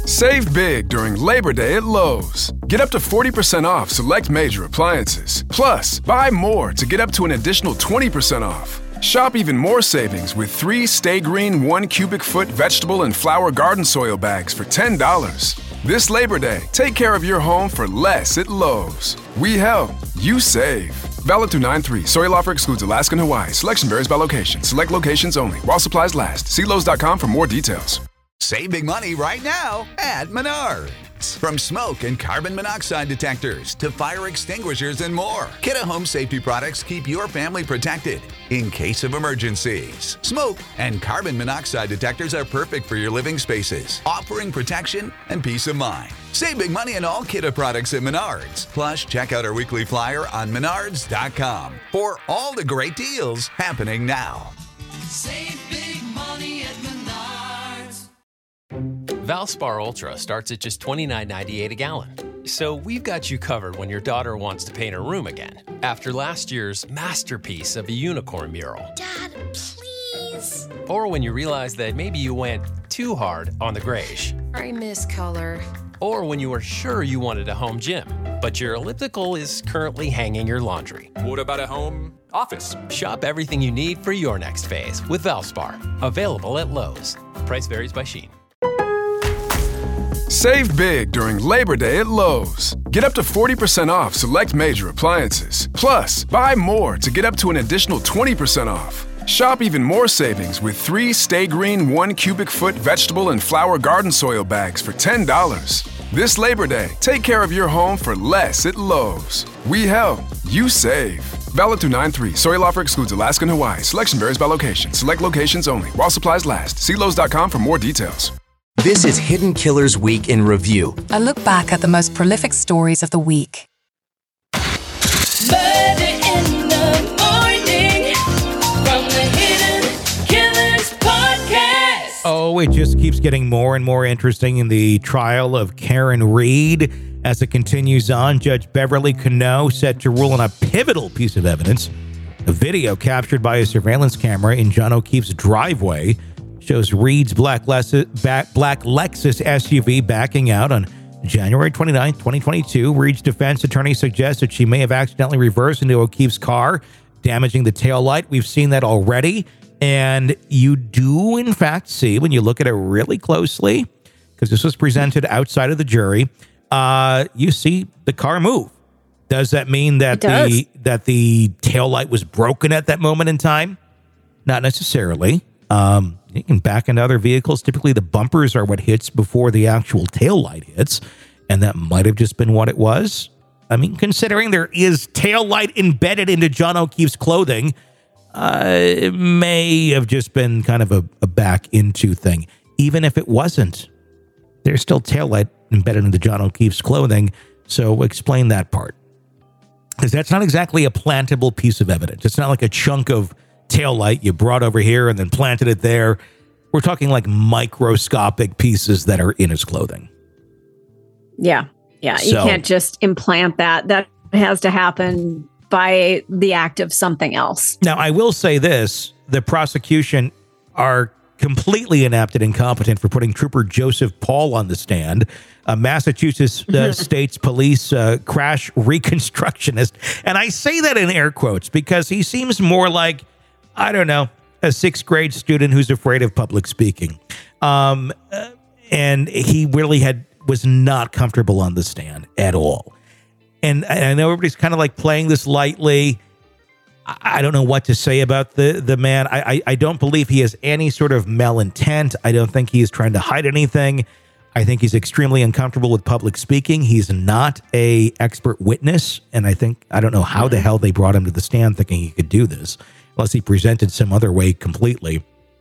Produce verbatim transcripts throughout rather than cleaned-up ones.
Save big during Labor Day at Lowe's. Get up to forty percent off select major appliances. Plus, buy more to get up to an additional twenty percent off. Shop even more savings with three Stay Green one cubic foot vegetable and flower garden soil bags for ten dollars. This Labor Day, take care of your home for less at Lowe's. We help, you save. Valid through nine three. Soil offer excludes Alaska and Hawaii. Selection varies by location. Select locations only. While supplies last. See Lowe's dot com for more details. Save big money right now at Menards. From smoke and carbon monoxide detectors to fire extinguishers and more, Kidde Home Safety products keep your family protected in case of emergencies. Smoke and carbon monoxide detectors are perfect for your living spaces, offering protection and peace of mind. Save big money on all Kidde products at Menards. Plus, check out our weekly flyer on menards dot com for all the great deals happening now. Save big money at Menards. Valspar Ultra starts at just twenty-nine ninety-eight a gallon. So we've got you covered when your daughter wants to paint her room again. After last year's masterpiece of a unicorn mural. Dad, please. Or when you realize that maybe you went too hard on the grayish. I miss color. Or when you were sure you wanted a home gym, but your elliptical is currently hanging your laundry. What about a home office? Shop everything you need for your next phase with Valspar. Available at Lowe's. Price varies by Shein. Save big during Labor Day at Lowe's. Get up to forty percent off select major appliances. Plus, buy more to get up to an additional twenty percent off. Shop even more savings with three Stay Green one cubic foot vegetable and flower garden soil bags for ten dollars. This Labor Day, take care of your home for less at Lowe's. We help, you save. Valid through nine three. Soil offer excludes Alaska and Hawaii. Selection varies by location. Select locations only. While supplies last. See Lowe's dot com for more details. This is Hidden Killers Week in Review. A look back at the most prolific stories of the week. Murder in the morning from the Hidden Killers podcast. Oh, it just keeps getting more and more interesting in the trial of Karen Read. As it continues on, Judge Beverly Cano set to rule on a pivotal piece of evidence. A video captured by a surveillance camera in John O'Keefe's driveway shows Reed's black Lexus, back, black Lexus S U V backing out on January twenty-ninth, twenty twenty-two. Reed's defense attorney suggests that she may have accidentally reversed into O'Keefe's car, damaging the taillight. We've seen that already. And you do, in fact, see, when you look at it really closely, because this was presented outside of the jury, uh, you see the car move. Does that mean that the that the taillight was broken at that moment in time? Not necessarily. Um, you can back into other vehicles. Typically, the bumpers are what hits before the actual taillight hits, and that might have just been what it was. I mean, considering there is taillight embedded into John O'Keefe's clothing, uh, it may have just been kind of a, a back into thing. Even if it wasn't, there's still taillight embedded into John O'Keefe's clothing, so explain that part. Because that's not exactly a plantable piece of evidence. It's not like a chunk of taillight you brought over here and then planted it there. We're talking like microscopic pieces that are in his clothing. Yeah. Yeah. So, you can't just implant that. That has to happen by the act of something else. Now, I will say this. The prosecution are completely inept and incompetent for putting Trooper Joseph Paul on the stand, a Massachusetts uh, State's Police uh, crash reconstructionist. And I say that in air quotes because he seems more like, I don't know, a sixth grade student who's afraid of public speaking. Um, uh, and he really had was not comfortable on the stand at all. And I know everybody's kind of like playing this lightly. I, I don't know what to say about the, the man. I, I, I don't believe he has any sort of malintent. I don't think he is trying to hide anything. I think he's extremely uncomfortable with public speaking. He's not a expert witness. And I think, I don't know how the hell they brought him to the stand thinking he could do this, unless he presented some other way completely.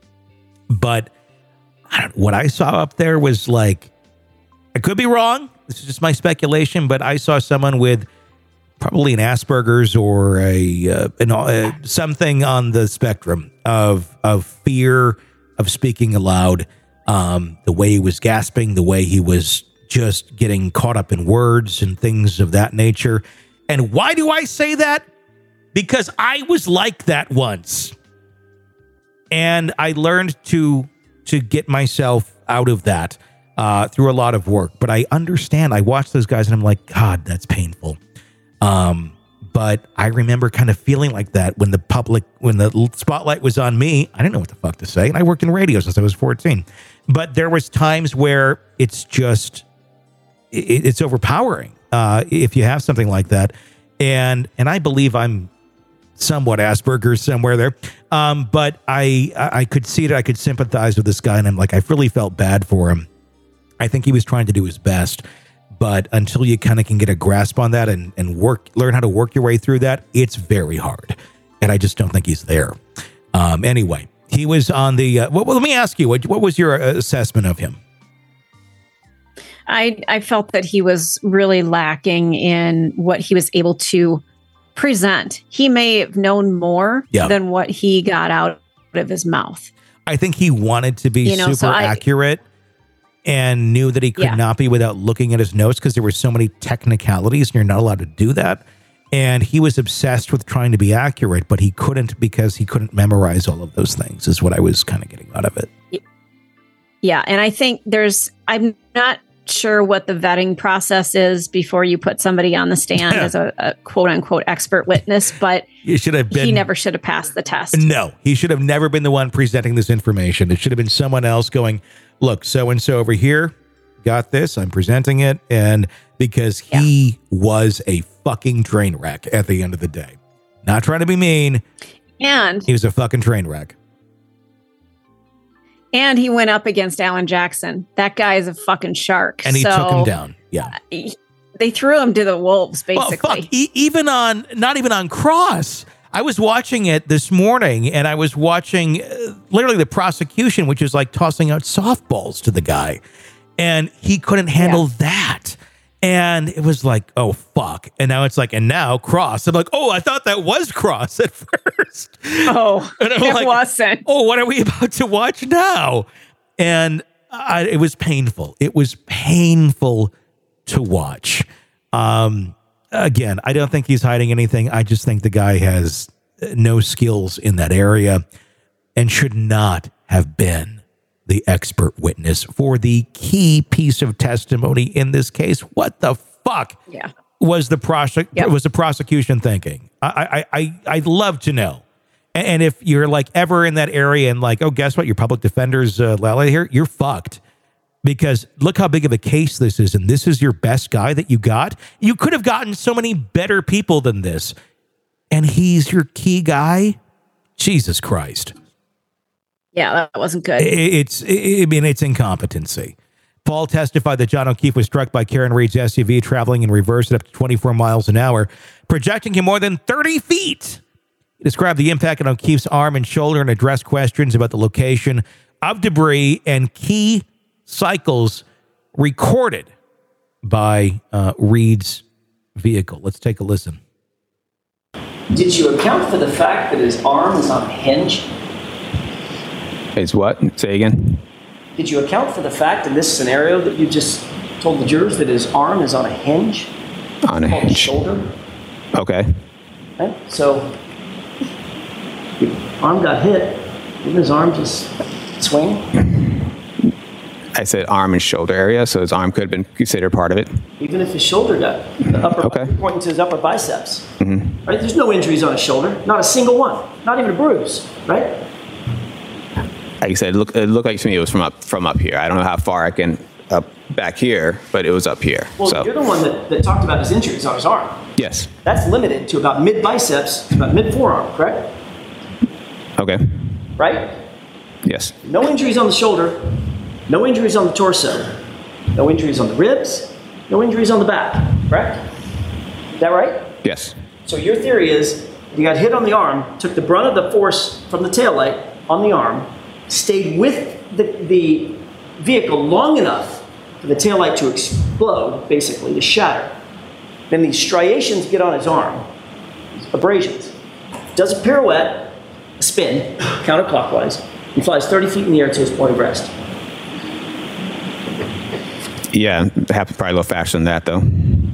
But I don't, what I saw up there was like, I could be wrong. This is just my speculation, but I saw someone with probably an Asperger's or a, uh, an, uh, something on the spectrum of of fear of speaking aloud. Um, the way he was gasping, the way he was just getting caught up in words and things of that nature. And why do I say that? Because I was like that once. And I learned to to get myself out of that. uh, through a lot of work. But I understand. I watch those guys and I'm like, God, that's painful. Um, but I remember kind of feeling like that when the public, when the spotlight was on me. I didn't know what the fuck to say. And I worked in radio since I was fourteen. But there was times where it's just, it, it's overpowering uh, if you have something like that. And and I believe I'm somewhat Asperger's somewhere there. Um, but I I could see it. I could sympathize with this guy. And I'm like, I really felt bad for him. I think he was trying to do his best. But until you kind of can get a grasp on that and, and work, learn how to work your way through that, it's very hard. And I just don't think he's there. Um, anyway, he was on the, uh, well, let me ask you, what, what was your assessment of him? I, I felt that he was really lacking in what he was able to present. He may have known more yeah. than what he got out of his mouth. I think he wanted to be you know, super so I, accurate and knew that he could yeah. not be without looking at his notes because there were so many technicalities and you're not allowed to do that. And he was obsessed with trying to be accurate, but he couldn't because he couldn't memorize all of those things is what I was kind of getting out of it. Yeah. And I think there's, I'm not sure what the vetting process is before you put somebody on the stand as a, a quote unquote expert witness, but it should have been, he never should have passed the test. No, he should have never been the one presenting this information. It should have been someone else going, look, so-and-so over here got this. I'm presenting it. And because he yeah. was a fucking train wreck at the end of the day. Not trying to be mean. And he was a fucking train wreck. And he went up against Alan Jackson. That guy is a fucking shark. And he so, took him down. Yeah. He, they threw him to the wolves, basically. Well, fuck, e- even on, not even on Cross. I was watching it this morning and I was watching uh, literally the prosecution, which is like tossing out softballs to the guy. And he couldn't handle yeah. that. And it was like, oh, fuck. And now it's like, and now Cross. I'm like, oh, I thought that was Cross at first. Oh, and it like, wasn't. Oh, what are we about to watch now? And I, it was painful. It was painful to watch. Um, again, I don't think he's hiding anything. I just think the guy has no skills in that area and should not have been the expert witness for the key piece of testimony in this case. What the fuck yeah. was the prosec- yep. was the prosecution thinking? I, I, I, I'd love to know. And if you're like ever in that area and like, oh, guess what? Your public defender's uh, Lala here, you're fucked. Because look how big of a case this is. And this is your best guy that you got. You could have gotten so many better people than this. And he's your key guy. Jesus Christ. Yeah, that wasn't good. It's, I mean, it's incompetency. Paul testified that John O'Keefe was struck by Karen Reed's S U V traveling in reverse at up to twenty-four miles an hour, projecting him more than thirty feet. He described the impact on O'Keefe's arm and shoulder and addressed questions about the location of debris and key cycles recorded by uh, Reed's vehicle. Let's take a listen. Did you account for the fact that his arm is on a hinge? Is what? Say again. Did you account for the fact in this scenario that you just told the jurors that his arm is on a hinge? On a hinge. His shoulder? Okay. Okay. So, your arm got hit. Didn't his arm just swing? I said arm and shoulder area, so his arm could have been considered part of it. Even if his shoulder got the upper, okay. pointing to his upper biceps. Mm-hmm. Right? There's no injuries on his shoulder. Not a single one. Not even a bruise. Right? Like you said, it looked, it looked like to me it was from up from up here. I don't know how far I can up back here, but it was up here. Well, so. You're the one that, that talked about his injuries on his arm. Yes. That's limited to about mid biceps, about mid forearm, correct? Okay. Right? Yes. No injuries on the shoulder, no injuries on the torso, no injuries on the ribs, no injuries on the back, correct? Is that right? Yes. So your theory is you got hit on the arm, took the brunt of the force from the taillight on the arm, stayed with the, the vehicle long enough for the taillight to explode, basically, to shatter. Then these striations get on his arm, abrasions. Does a pirouette, a spin, counterclockwise, and flies thirty feet in the air to his point of rest. Yeah, it happened probably a little faster than that, though.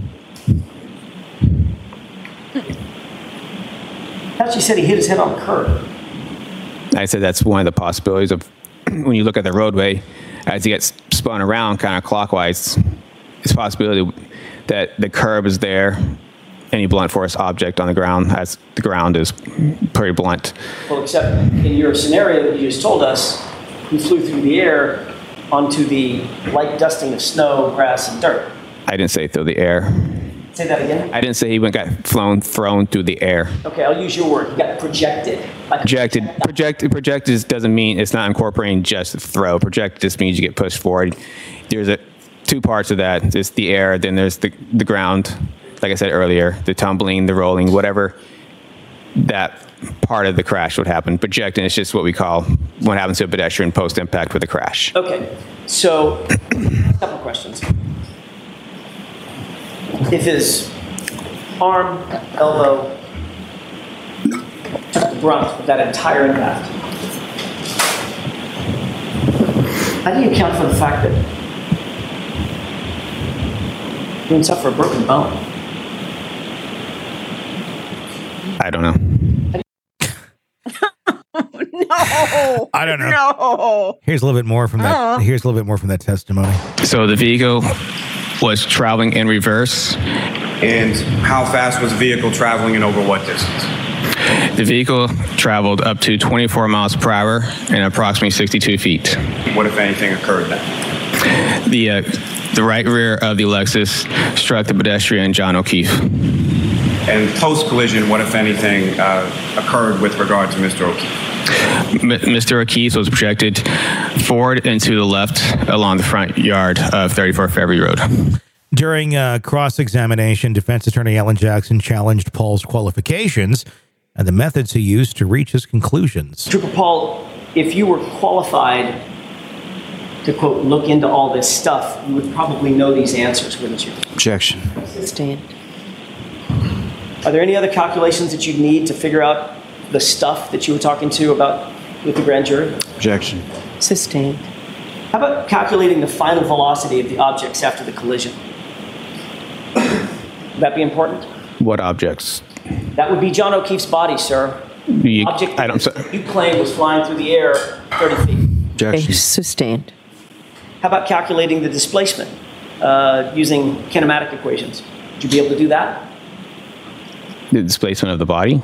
Actually said he hit his head on the curb. I said that's one of the possibilities of when you look at the roadway, as he gets spun around kind of clockwise, it's a possibility that the curb is there. Any blunt force object on the ground, as the ground is pretty blunt. Well, except in your scenario that you just told us, you flew through the air onto the light dusting of snow, grass, and dirt. I didn't say through the air. Say that again? I didn't say he went got flown thrown through the air. Okay, I'll use your word. He got projected. Like projected. Projected. Projected doesn't mean it's not incorporating just the throw. Projected just means you get pushed forward. There's a two parts of that. There's the air, then there's the the ground. Like I said earlier, the tumbling, the rolling, whatever that part of the crash would happen. Projecting is just what we call what happens to a pedestrian post-impact with a crash. Okay, so a couple questions. If his arm, elbow took the brunt of that entire impact, how do you account for the fact that he didn't suffer a broken bone? I don't know. No. I don't know. No. Here's a little bit more from that. Uh. Here's a little bit more from that testimony. So the vehicle was traveling in reverse. And how fast was the vehicle traveling and over what distance? The vehicle traveled up to twenty-four miles per hour and approximately sixty-two feet. What, if anything, occurred then? The uh, the right rear of the Lexus struck the pedestrian John O'Keefe. And post-collision, what, if anything, uh, occurred with regard to Mister O'Keefe? M- Mister O'Keefe was projected forward and to the left along the front yard of thirty-four February Road. During uh, cross-examination, defense attorney Alan Jackson challenged Paul's qualifications and the methods he used to reach his conclusions. Trooper Paul, if you were qualified to, quote, look into all this stuff, you would probably know these answers, wouldn't you? Objection. Sustained. Are there any other calculations that you'd need to figure out the stuff that you were talking to about with the grand jury? Objection. Sustained. How about calculating the final velocity of the objects after the collision? Would that be important? What objects? That would be John O'Keefe's body, sir. You, Object I don't. that you claim was flying through the air thirty feet. Objection. Sustained. How about calculating the displacement uh, using kinematic equations? Would you be able to do that? The displacement of the body?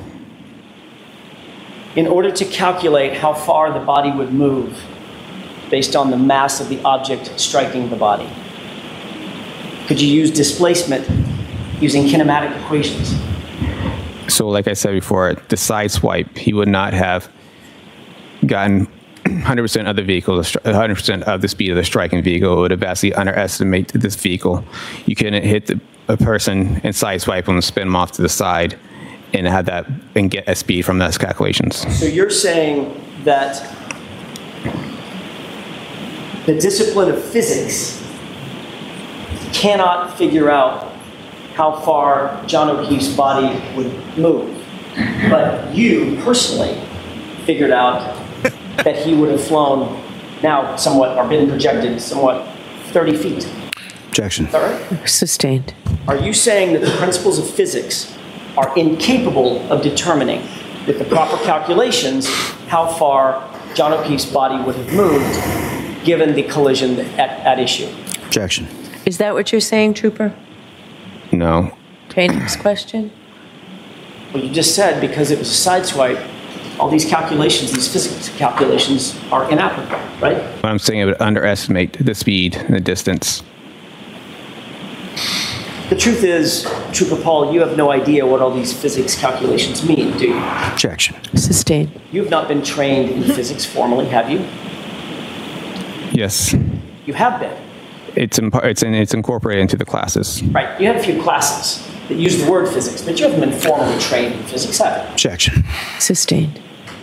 In order to calculate how far the body would move based on the mass of the object striking the body, could you use displacement using kinematic equations? So like I said before, the side swipe, he would not have gotten one hundred percent of the vehicle, one hundred percent of the speed of the striking vehicle. It would have vastly underestimated this vehicle. You couldn't hit the, a person and side swipe them and spin them off to the side and have that and get a speed from those calculations. So you're saying that the discipline of physics cannot figure out how far John O'Keefe's body would move, but you personally figured out that he would have flown now somewhat, or been projected somewhat, thirty feet. Objection. Is that right? Sustained. Are you saying that the principles of physics are incapable of determining with the proper calculations how far John O'Keefe's body would have moved given the collision at, at issue? Objection. Is that what you're saying, Trooper? No. Okay, next question. Well, you just said because it was a side swipe, all these calculations, these physics calculations are inapplicable, right? What I'm saying, it would underestimate the speed and the distance. The truth is, Trooper Paul, you have no idea what all these physics calculations mean, do you? Objection. Sustained. You have not been trained in physics formally, have you? Yes. You have been. It's in, it's in, it's incorporated into the classes. Right. You had a few classes that use the word physics, but you haven't been formally trained in physics, have you? Objection. Sustained.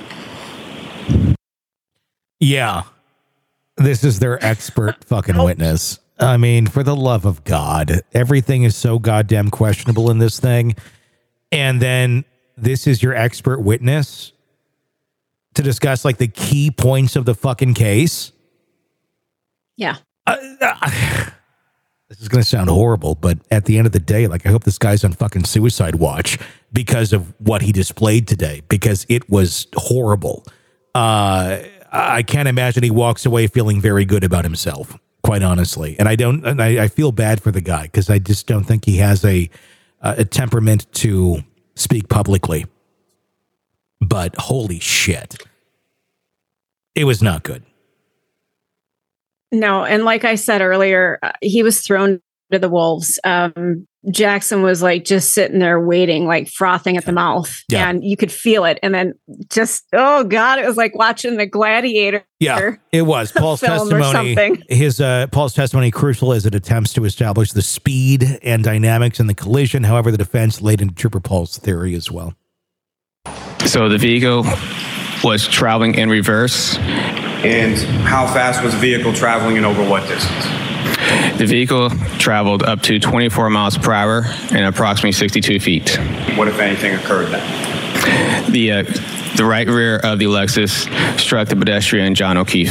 Yeah. This is their expert fucking witness. I mean, for the love of God, everything is so goddamn questionable in this thing. And then this is your expert witness to discuss like the key points of the fucking case. Yeah. Uh, uh, this is going to sound horrible, but at the end of the day, like, I hope this guy's on fucking suicide watch because of what he displayed today, because it was horrible. Uh, I can't imagine he walks away feeling very good about himself. quite honestly. And I don't, and I, I feel bad for the guy because I just don't think he has a, a temperament to speak publicly. But holy shit, it was not good. No, and like I said earlier, uh, he was thrown to the wolves. Um, Jackson was like just sitting there waiting, like frothing at the mouth, Yeah. and you could feel it. And then just, oh God, it was like watching the Gladiator. Yeah, it was Paul's film or testimony. something. His uh, Paul's testimony crucial as it attempts to establish the speed and dynamics in the collision. However, the defense laid into Trooper Paul's theory as well. So the vehicle was traveling in reverse. And how fast was the vehicle traveling and over what distance? The vehicle traveled up to twenty-four miles per hour and approximately sixty-two feet. What, if anything, occurred then? The uh, the right rear of the Lexus struck the pedestrian John O'Keefe.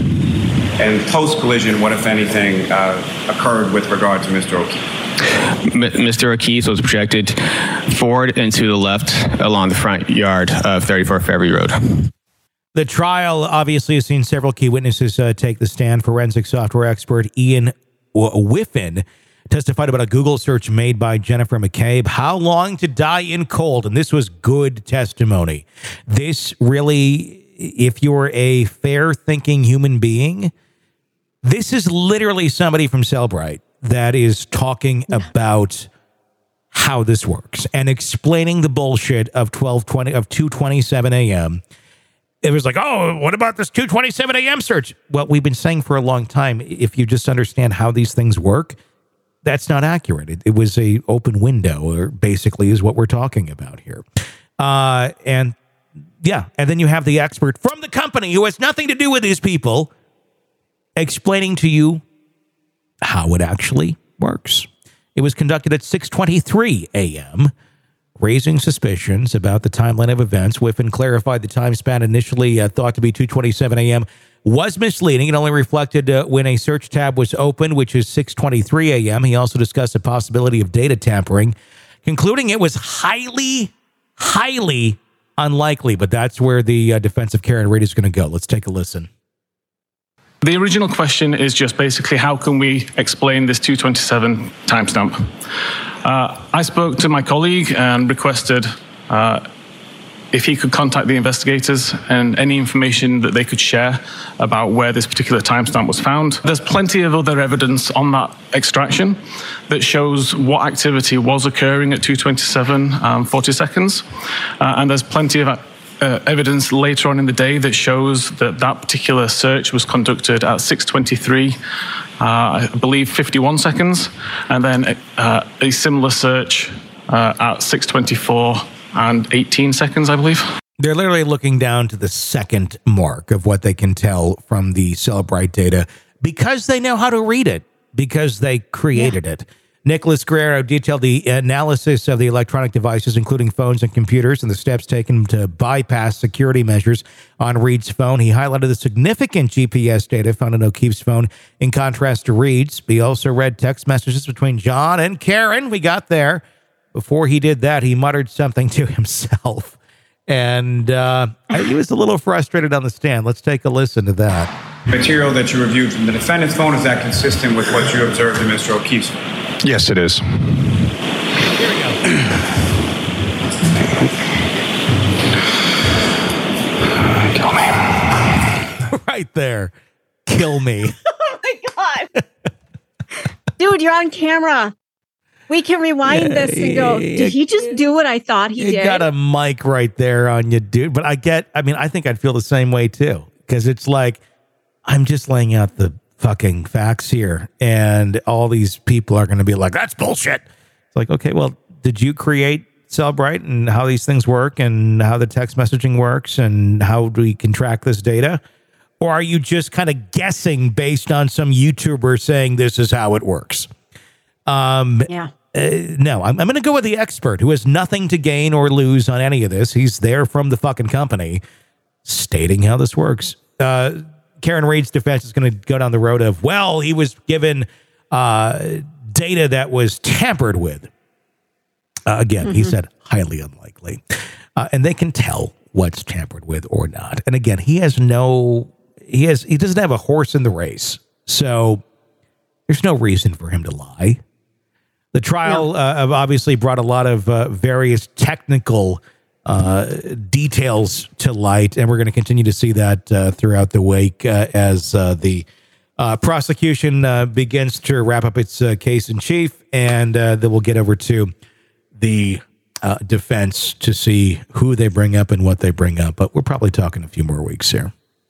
And post-collision, what, if anything, uh, occurred with regard to Mister O'Keefe? M- Mister O'Keefe was projected forward and to the left along the front yard of thirty-four Fairview Road. The trial obviously has seen several key witnesses uh, take the stand. Forensic software expert Ian w- Whiffen testified about a Google search made by Jennifer McCabe. How long to die in cold? And this was good testimony. This really, if you're a fair-thinking human being, this is literally somebody from Cellbrite that is talking about how this works and explaining the bullshit of twelve twenty of two twenty-seven a.m. It was like, oh, what about this two twenty-seven a.m. search? Well, we've been saying for a long time, if you just understand how these things work, that's not accurate. It, it was a open window, or basically is what we're talking about here. Uh, and yeah, and then you have the expert from the company who has nothing to do with these people explaining to you how it actually works. It was conducted at six twenty-three a.m., raising suspicions about the timeline of events. Whiffen clarified the time span initially uh, thought to be two twenty-seven a.m. was misleading. It only reflected uh, when a search tab was opened, which is six twenty-three a.m. He also discussed the possibility of data tampering, concluding it was highly, highly unlikely. But that's where the uh, defense of Karen Read is going to go. Let's take a listen. The original question is just basically how can we explain this two twenty-seven timestamp? Uh, I spoke to my colleague and requested uh, if he could contact the investigators and any information that they could share about where this particular timestamp was found. There's plenty of other evidence on that extraction that shows what activity was occurring at two twenty-seven, um, forty seconds. Uh, and there's plenty of Uh, evidence later on in the day that shows that that particular search was conducted at six twenty-three, uh, I believe fifty-one seconds, and then uh, a similar search uh, at six twenty-four and eighteen seconds, I believe. They're literally looking down to the second mark of what they can tell from the Cellbrite data because they know how to read it, because they created yeah. it. Nicholas Guerrero detailed the analysis of the electronic devices, including phones and computers, and the steps taken to bypass security measures on Reed's phone. He highlighted the significant G P S data found on O'Keefe's phone, in contrast to Reed's. He also read text messages between John and Karen. We got there. Before he did that, he muttered something to himself. And uh, he was a little frustrated on the stand. Let's take a listen to that. Material that you reviewed from the defendant's phone, is that consistent with what you observed in Mister O'Keefe's phone? Yes, it is. Here we go. Kill me. Right there. Kill me. Oh my God. Dude, you're on camera. We can rewind Yeah, this and go, did he just do what I thought he you did? got a mic right there on you, dude. But I get, I mean, I think I'd feel the same way too. Because it's like, I'm just laying out the fucking facts here. And all these people are going to be like, that's bullshit. It's like, okay, well, did you create Cellbrite and how these things work and how the text messaging works and how we can track this data? Or are you just kind of guessing based on some YouTuber saying this is how it works? Um, yeah. Uh, no, I'm, I'm going to go with the expert who has nothing to gain or lose on any of this. He's there from the fucking company stating how this works. Uh, Karen Read's defense is going to go down the road of, well, he was given uh, data that was tampered with. Uh, again, mm-hmm. he said highly unlikely. Uh, and they can tell what's tampered with or not. And again, he has no, he has, he doesn't have a horse in the race. So There's no reason for him to lie. The trial no. uh, obviously brought a lot of uh, various technical uh, details to light, and we're going to continue to see that uh, throughout the week uh, as uh, the uh, prosecution uh, begins to wrap up its uh, case in chief, and uh, then we'll get over to the uh, defense to see who they bring up and what they bring up. But we're probably talking a few more weeks here.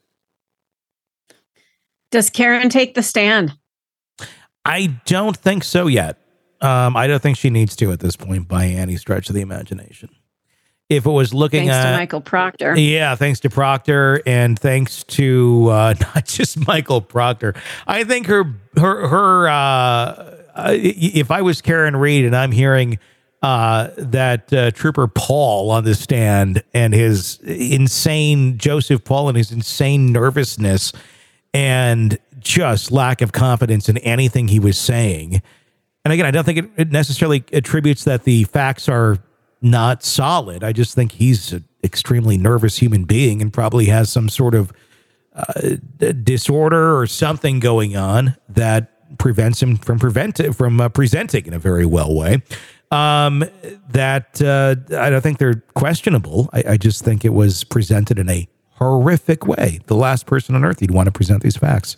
Does Karen take the stand? I don't think so yet. Um, I don't think she needs to at this point by any stretch of the imagination. If it was looking thanks at... to Michael Proctor. Yeah, thanks to Proctor, and thanks to uh, not just Michael Proctor. I think her, her, her. Uh, if I was Karen Reed and I'm hearing uh, that uh, Trooper Paul on the stand and his insane, Joseph Paul and his insane nervousness and just lack of confidence in anything he was saying. And again, I don't think it, it necessarily attributes that the facts are not solid. I just think he's an extremely nervous human being and probably has some sort of uh, disorder or something going on that prevents him from prevent from uh, presenting in a very well way. Um, that uh, I don't think they're questionable. I, I just think it was presented in a horrific way. The last person on earth you'd want to present these facts.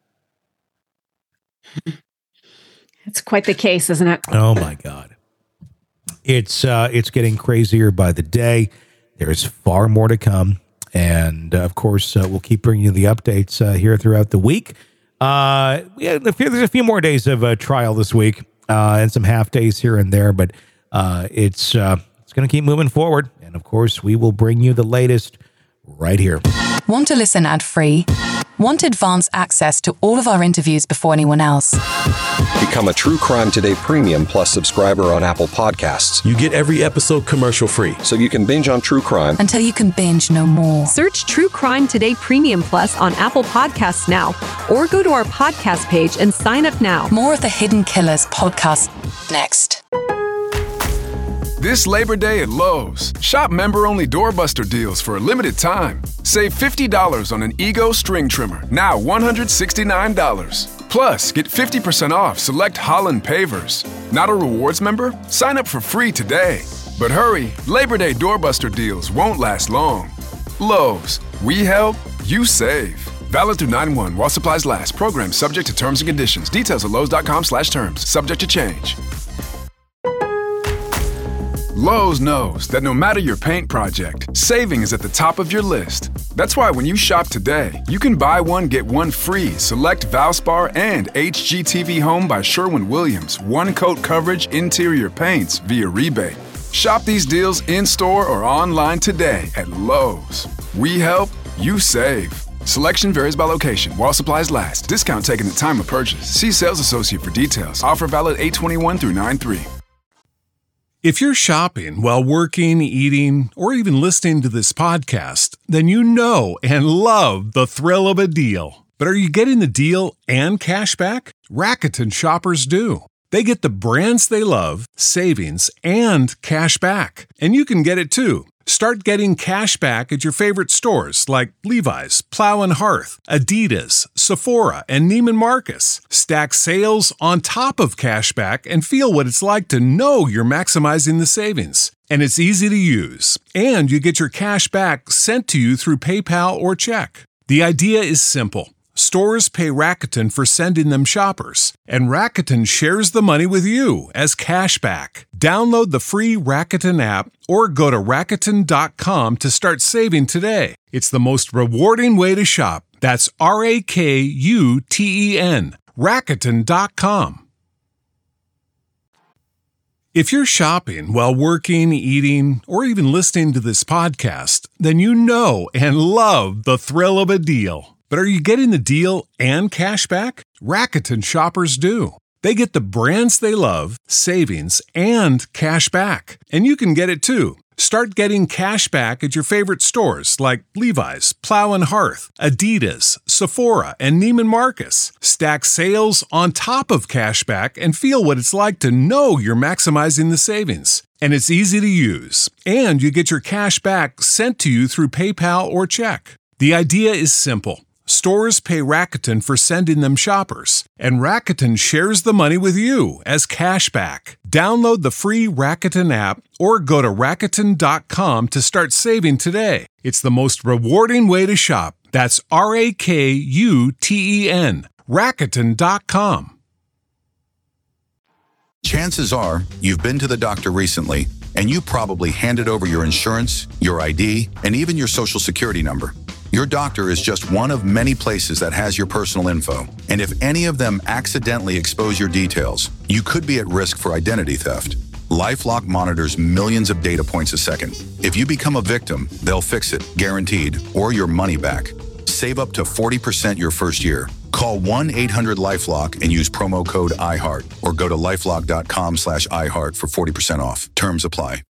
It's quite the case, isn't it? Oh my God. It's uh, it's getting crazier by the day. There's far more to come. And uh, of course, uh, we'll keep bringing you the updates uh, here throughout the week. Uh, yeah, there's a few more days of uh, trial this week uh, and some half days here and there, but uh, it's, uh, it's going to keep moving forward. And of course, we will bring you the latest right here. Want to listen ad-free? Want advance access to all of our interviews before anyone else? Become a True Crime Today Premium Plus subscriber on Apple Podcasts. You get every episode commercial-free, so you can binge on true crime until you can binge no more. Search True Crime Today Premium Plus on Apple Podcasts now, or go to our podcast page and sign up now. More of the Hidden Killers podcast next. This Labor Day at Lowe's, shop member-only doorbuster deals for a limited time. Save fifty dollars on an Ego string trimmer, now one hundred sixty-nine dollars. Plus, get fifty percent off select Holland pavers. Not a rewards member? Sign up for free today. But hurry, Labor Day doorbuster deals won't last long. Lowe's, we help, you save. Valid through nine one while supplies last. Program subject to terms and conditions. Details at lowes.com slash terms. Subject to change. Lowe's knows that no matter your paint project, saving is at the top of your list. That's why when you shop today, you can buy one, get one free. Select Valspar and H G T V Home by Sherwin-Williams. One coat coverage interior paints via rebate. Shop these deals in-store or online today at Lowe's. We help, you save. Selection varies by location. While supplies last. Discount taken at time of purchase. See sales associate for details. Offer valid eight twenty-one through nine three. If you're shopping while working, eating, or even listening to this podcast, then you know and love the thrill of a deal. But are you getting the deal and cash back? Rakuten shoppers do. They get the brands they love, savings, and cash back. And you can get it too. Start getting cash back at your favorite stores like Levi's, Plow and Hearth, Adidas, Sephora, and Neiman Marcus. Stack sales on top of cash back and feel what it's like to know you're maximizing the savings. And it's easy to use. And you get your cash back sent to you through PayPal or check. The idea is simple. Stores pay Rakuten for sending them shoppers, and Rakuten shares the money with you as cash back. Download the free Rakuten app or go to Rakuten dot com to start saving today. It's the most rewarding way to shop. That's R A K U T E N, Rakuten dot com. If you're shopping while working, eating, or even listening to this podcast, then you know and love the thrill of a deal. But are you getting the deal and cash back? Rakuten shoppers do. They get the brands they love, savings, and cash back. And you can get it too. Start getting cash back at your favorite stores like Levi's, Plow and Hearth, Adidas, Sephora, and Neiman Marcus. Stack sales on top of cash back and feel what it's like to know you're maximizing the savings. And it's easy to use. And you get your cash back sent to you through PayPal or check. The idea is simple. Stores pay Rakuten for sending them shoppers, and Rakuten shares the money with you as cash back. Download the free Rakuten app or go to Rakuten dot com to start saving today. It's the most rewarding way to shop. That's R A K U T E N. Rakuten dot com. Chances are you've been to the doctor recently, and you probably handed over your insurance, your I D, and even your social security number. Your doctor is just one of many places that has your personal info, and if any of them accidentally expose your details, you could be at risk for identity theft. LifeLock monitors millions of data points a second. If you become a victim, they'll fix it, guaranteed, or your money back. Save up to forty percent your first year. Call one eight hundred LifeLock and use promo code iHeart, or go to lifelock dot com slash iHeart for forty percent off. Terms apply.